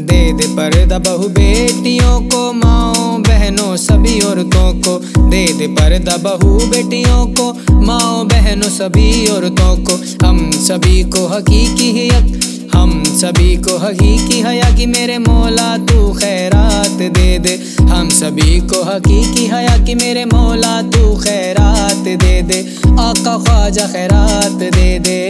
दे दे पर्दा बहू बेटियों को, माओ बहनों सभी औरतों को। दे दे पर्दा बहू बेटियों को, माओ बहनों सभी औरतों को। हम सभी को हकीकी हक, हम सभी को हकीकी हया कि मेरे मौला तू खैरात दे दे। हम सभी को हकीकी हया कि मेरे मौला तू खैरात दे दे। आका ख्वाजा खैरात दे दे।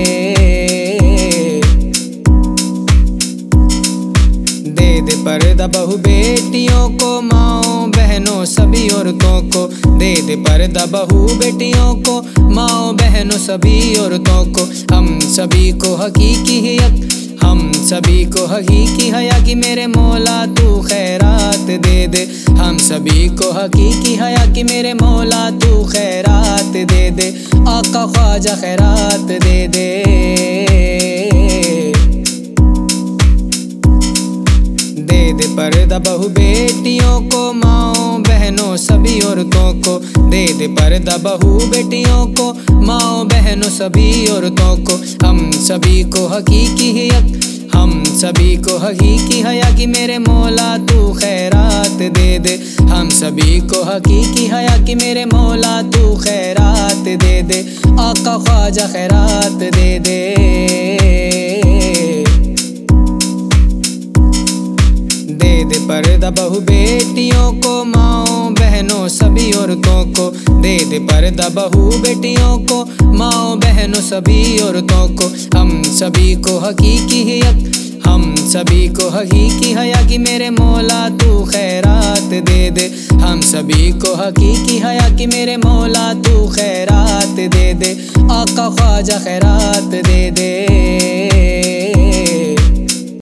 दे दे पर्दा बहू बेटियों को, माओ बहनों सभी औरतों को। दे दे पर्दा बहू बेटियों को, माओ बहनों सभी औरतों को। हम सभी को हकीकी हक, हम सभी को हकीकी हया कि मेरे मौला तू खैरात दे दे। हम सभी को हकीकी हया कि मेरे मौला तू खैरात दे दे। आका ख्वाजा खैरात दे दे। दे दे पर्दा बहू बेटियों को, माओ बहनों सभी औरतों को। दे दे पर्दा बहू बेटियों को, माओ बहनों सभी औरतों को। हम सभी को हकीकी हक, हम सभी को हकीकी हया कि मेरे मौला तू खैरात दे दे। हम सभी को हकीकी हया कि मेरे मौला तू खैरात दे दे। आका ख्वाजा खैरात दे दे। दे दे पर्दा बहू बेटियों को, माओ बहनों सभी औरतों को। दे दे पर्दा बहू बेटियों को, माओ बहनों सभी औरतों को। हम सभी को हकीकी हक, हम सभी को हकीकी हया कि मेरे मौला तू खैरात दे दे। हम सभी को हकीकी हया कि मेरे मौला तू खैरात दे दे। आका ख्वाजा खैरात दे दे।